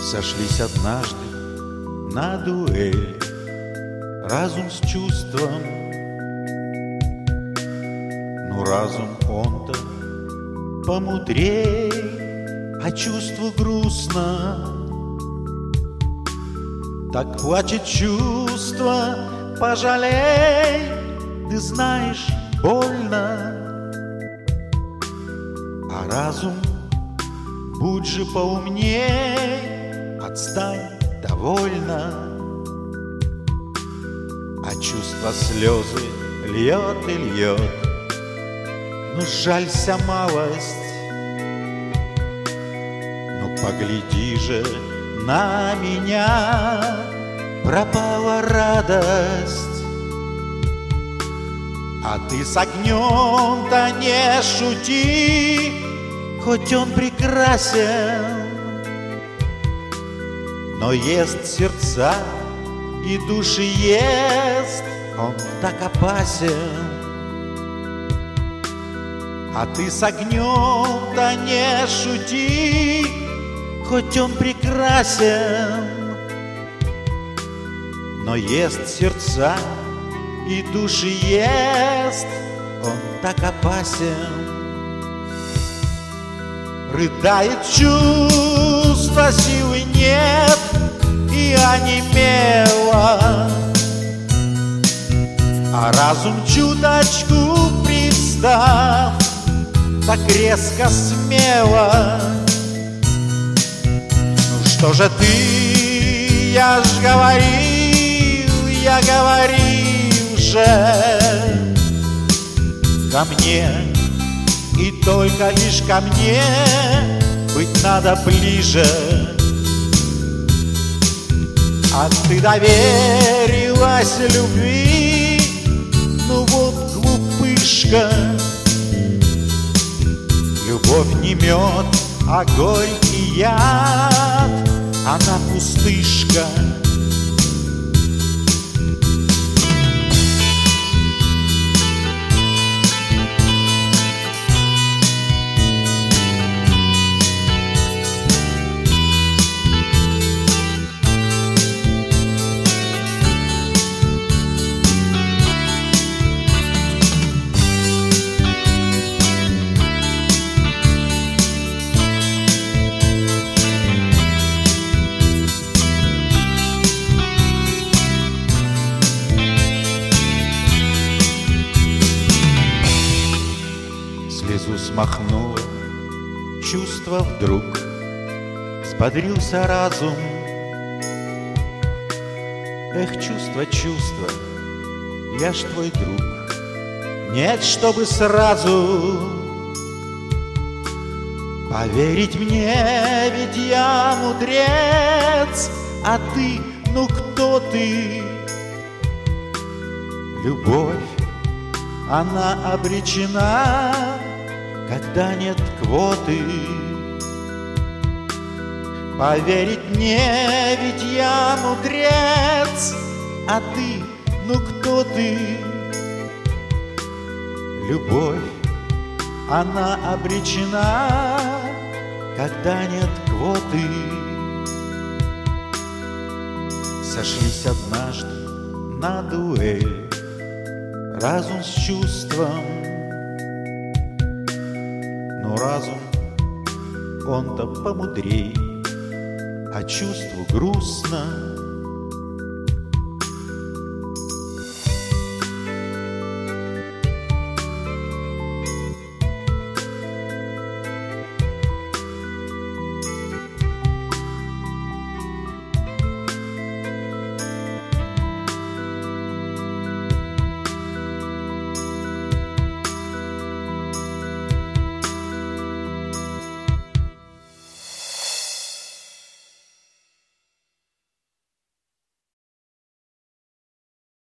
Сошлись однажды на дуэль разум с чувством. Ну, разум он-то помудрей, а чувству грустно. Так плачет чувство, пожалей, ты знаешь, больно. А разум, будь же поумней, отстань, довольно. А чувство слезы льет и льет, ну жалься малость. Ну погляди же на меня, пропала радость. А ты с огнем-то не шути, хоть он прекрасен, но ест сердца и души ест, он так опасен. А ты с огнем-то не шути, хоть он прекрасен, но ест сердца и души ест, он так опасен. Рыдает чувство, силы нет, и онемело. А разум чуточку пристав, так резко, смело. Ну что же ты, я ж говорил же, ко мне, и только лишь ко мне быть надо ближе. А ты доверилась любви, ну вот глупышка. Любовь не мед, а горький яд, она пустышка. Слезу смахнуло чувство вдруг, взбодрился разум. Эх, чувство, чувство, я ж твой друг. Нет, чтобы сразу поверить мне, ведь я мудрец, а ты, ну кто ты? Любовь, она обречена, когда нет квоты. Поверить мне, ведь я мудрец, а ты, ну кто ты? Любовь, она обречена, когда нет квоты. Сошлись однажды на дуэль разум с чувством. Но разум, он-то помудрей, а чувству грустно.